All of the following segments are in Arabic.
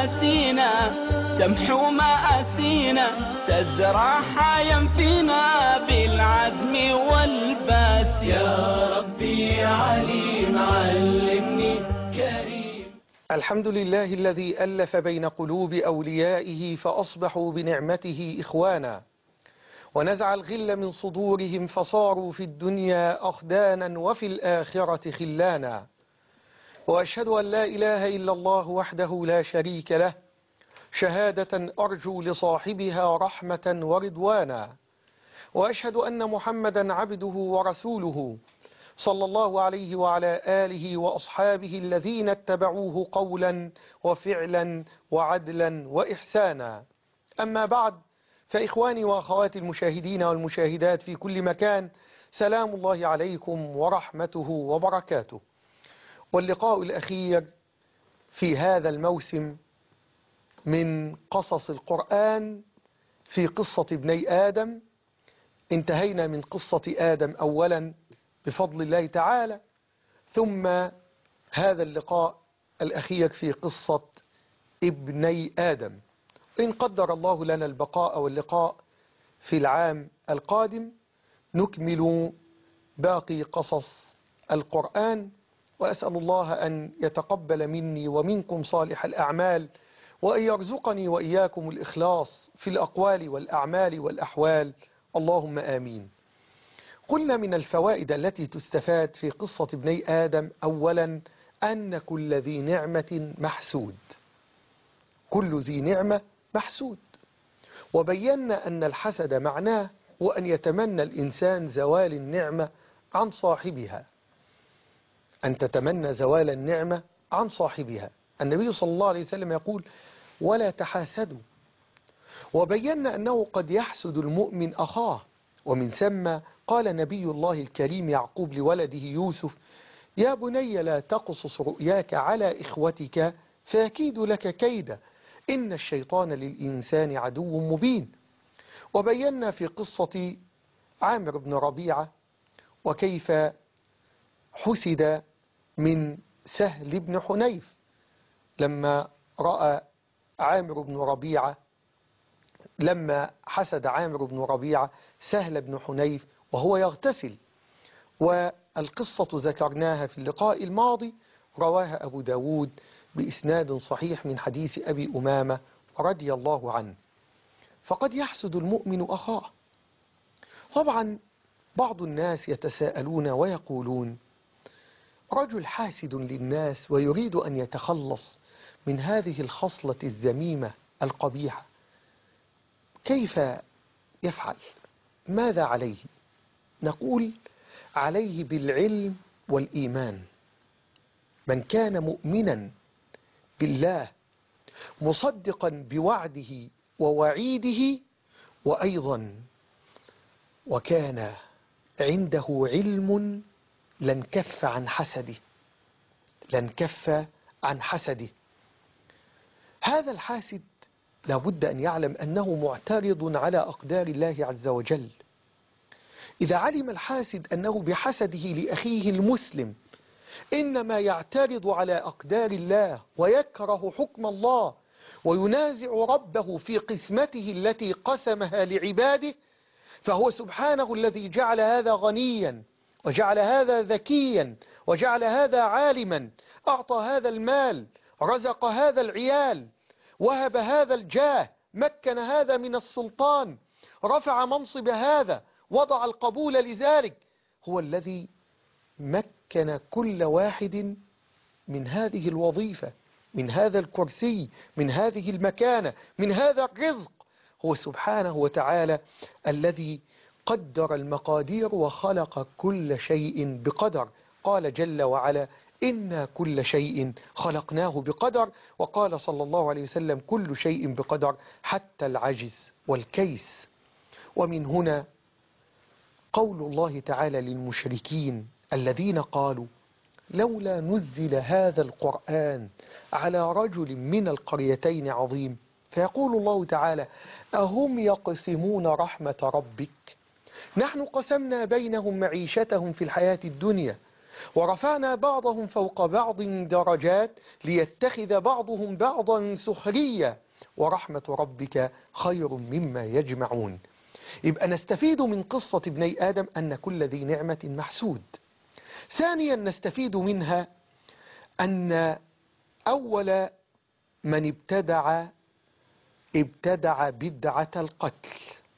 ياسينا تمحو مآسينا تزرع حيا فينا بالعزم والباس. يا ربي يا عليم علمني كريم. الحمد لله الذي ألف بين قلوب أوليائه فأصبحوا بنعمته إخوانا، ونزع الغل من صدورهم فصاروا في الدنيا أخدانا وفي الآخرة خلانا. وأشهد أن لا إله إلا الله وحده لا شريك له، شهادة أرجو لصاحبها رحمة ورضوانا. وأشهد أن محمدا عبده ورسوله صلى الله عليه وعلى آله وأصحابه الذين اتبعوه قولا وفعلا وعدلا وإحسانا. أما بعد، فإخواني وأخواتي المشاهدين والمشاهدات في كل مكان، سلام الله عليكم ورحمته وبركاته. واللقاء الأخير في هذا الموسم من قصص القرآن في قصة ابني آدم. انتهينا من قصة آدم أولا بفضل الله تعالى، ثم هذا اللقاء الأخير في قصة ابني آدم. إن قدر الله لنا البقاء واللقاء في العام القادم نكمل باقي قصص القرآن، وأسأل الله أن يتقبل مني ومنكم صالح الأعمال، وأن يرزقني وإياكم الإخلاص في الأقوال والأعمال والأحوال، اللهم آمين. قلنا من الفوائد التي تستفاد في قصة ابني آدم أولا أن كل ذي نعمة محسود، كل ذي نعمة محسود. وبينا أن الحسد معناه وأن يتمنى الإنسان زوال النعمة عن صاحبها، أن تتمنى زوال النعمة عن صاحبها. النبي صلى الله عليه وسلم يقول: ولا تحاسدوا. وبينا أنه قد يحسد المؤمن أخاه، ومن ثم قال نبي الله الكريم يعقوب لولده يوسف: يا بني لا تقصص رؤياك على إخوتك فيكيد لك كيدا، إن الشيطان للإنسان عدو مبين. وبينا في قصة عامر بن ربيعة وكيف حسد من سهل بن حنيف لما رأى عامر بن ربيعة، لما حسد عامر بن ربيعة سهل بن حنيف وهو يغتسل. والقصة ذكرناها في اللقاء الماضي، رواها أبو داود بإسناد صحيح من حديث أبي أمامة رضي الله عنه. فقد يحسد المؤمن أخاه. طبعا بعض الناس يتساءلون ويقولون: رجل حاسد للناس ويريد أن يتخلص من هذه الخصلة الذميمة القبيحة، كيف يفعل؟ ماذا عليه؟ نقول: عليه بالعلم والإيمان. من كان مؤمنا بالله مصدقا بوعده ووعيده، وأيضا وكان عنده علم لانكف عن حسده، لانكف عن حسده. هذا الحاسد لابد أن يعلم أنه معترض على أقدار الله عز وجل. إذا علم الحاسد أنه بحسده لأخيه المسلم إنما يعترض على أقدار الله ويكره حكم الله وينازع ربه في قسمته التي قسمها لعباده، فهو سبحانه الذي جعل هذا غنيا وجعل هذا ذكيا وجعل هذا عالما، أعطى هذا المال، رزق هذا العيال، وهب هذا الجاه، مكن هذا من السلطان، رفع منصب هذا، وضع القبول لذلك. هو الذي مكن كل واحد من هذه الوظيفة، من هذا الكرسي، من هذه المكانة، من هذا الرزق. هو سبحانه وتعالى الذي قدر المقادير وخلق كل شيء بقدر. قال جل وعلا: إنا كل شيء خلقناه بقدر. وقال صلى الله عليه وسلم: كل شيء بقدر حتى العجز والكيس. ومن هنا قول الله تعالى للمشركين الذين قالوا: لولا نزل هذا القرآن على رجل من القريتين عظيم. فيقول الله تعالى: أهم يقسمون رحمة ربك؟ نحن قسمنا بينهم معيشتهم في الحياة الدنيا ورفعنا بعضهم فوق بعض درجات ليتخذ بعضهم بعضا سخريا ورحمة ربك خير مما يجمعون. يبقى نستفيد من قصة ابني آدم أن كل ذي نعمة محسود. ثانيا نستفيد منها أن أول من ابتدع بدعة القتل.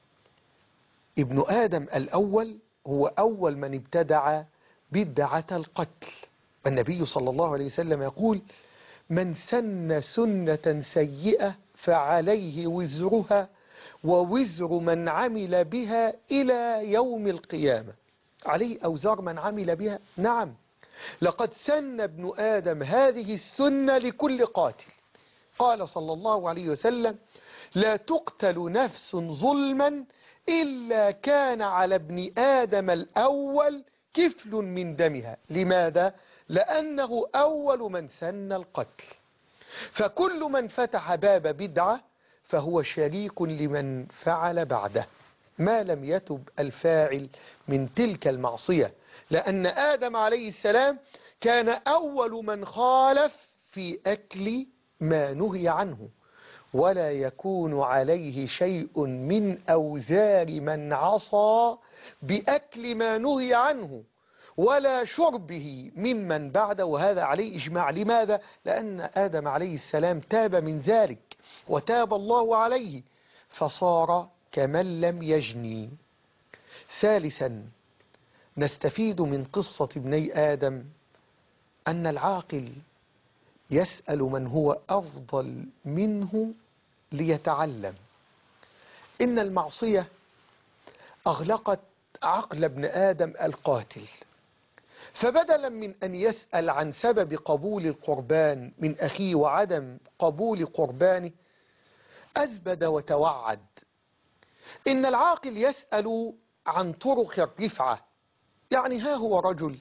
ابن آدم الأول هو أول من ابتدع بدعة القتل. النبي صلى الله عليه وسلم يقول: من سن سنة سيئة فعليه وزرها ووزر من عمل بها إلى يوم القيامة. عليه أوزار من عمل بها؟ نعم. لقد سن ابن آدم هذه السنة لكل قاتل. قال صلى الله عليه وسلم: لا تقتل نفس ظلما إلا كان على ابن آدم الأول كفل من دمها. لماذا؟ لأنه أول من سن القتل. فكل من فتح باب بدعة فهو شريك لمن فعل بعده ما لم يتب الفاعل من تلك المعصية، لأن آدم عليه السلام كان أول من خالف في أكل ما نهي عنه، ولا يكون عليه شيء من أوزار من عصى بأكل ما نهي عنه ولا شربه ممن بعده، وهذا عليه إجماع. لماذا؟ لأن آدم عليه السلام تاب من ذلك وتاب الله عليه فصار كمن لم يجني. ثالثا نستفيد من قصة ابني آدم أن العاقل يسأل من هو أفضل منه ليتعلم. إن المعصية أغلقت عقل ابن آدم القاتل، فبدلا من أن يسأل عن سبب قبول القربان من أخيه وعدم قبول قربانه أزبد وتوعد. إن العاقل يسأل عن طرق الرفعة. يعني ها هو رجل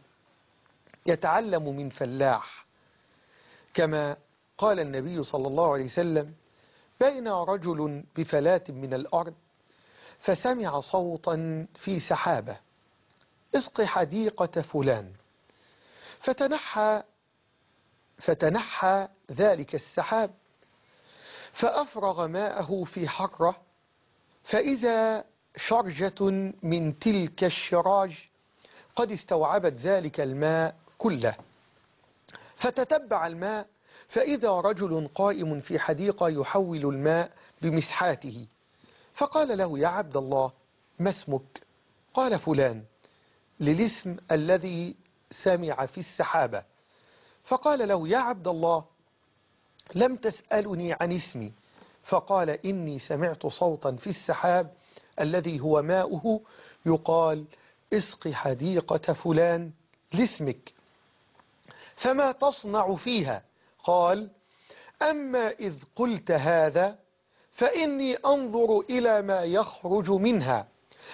يتعلم من فلاح، كما قال النبي صلى الله عليه وسلم: بين رجل بفلاة من الأرض فسمع صوتا في سحابة: اسق حديقة فلان. فتنحى ذلك السحاب فأفرغ ماءه في حرة، فإذا شرجة من تلك الشراج قد استوعبت ذلك الماء كله، فتتبع الماء فإذا رجل قائم في حديقة يحول الماء بمسحاته، فقال له: يا عبد الله، ما اسمك؟ قال: فلان، للاسم الذي سمع في السحابة. فقال له: يا عبد الله، لم تسألني عن اسمي. فقال: إني سمعت صوتا في السحاب الذي هو ماؤه يقال: اسق حديقة فلان لاسمك، فما تصنع فيها؟ قال: أما إذ قلت هذا فإني أنظر إلى ما يخرج منها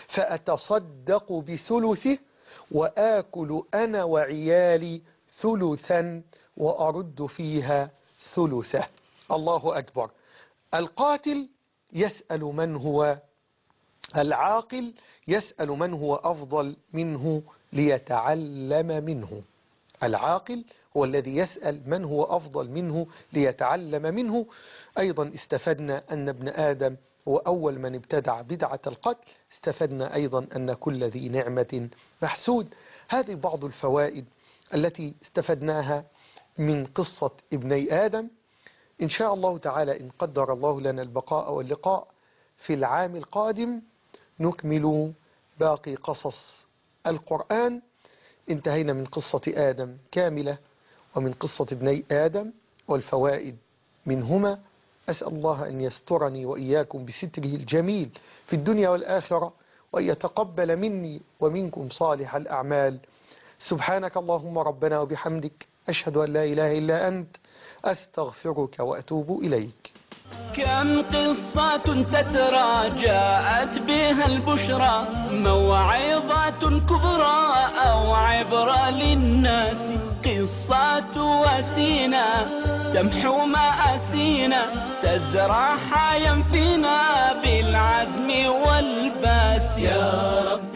فأتصدق بثلثه وآكل أنا وعيالي ثلثا وأرد فيها ثلثه. الله أكبر. القاتل يسأل من هو العاقل، يسأل من هو أفضل منه ليتعلم منه. العاقل هو الذي يسأل من هو أفضل منه ليتعلم منه. أيضا استفدنا أن ابن آدم هو أول من ابتدع بدعة القتل. استفدنا أيضا أن كل ذي نعمة محسود. هذه بعض الفوائد التي استفدناها من قصة ابني آدم. إن شاء الله تعالى إن قدر الله لنا البقاء واللقاء في العام القادم نكمل باقي قصص القرآن. انتهينا من قصة آدم كاملة ومن قصة ابني آدم والفوائد منهما. أسأل الله أن يسترني وإياكم بستره الجميل في الدنيا والآخرة، وأن يتقبل مني ومنكم صالح الأعمال. سبحانك اللهم ربنا وبحمدك، أشهد أن لا إله إلا أنت، أستغفرك وأتوب إليك. كم قصة تترى جاءت بها البشرى، موعظة كبرى أو عبرة للناس، قصة وسينا تمحو مآسينا، تزرع حيا فينا بالعزم والباس. يا رب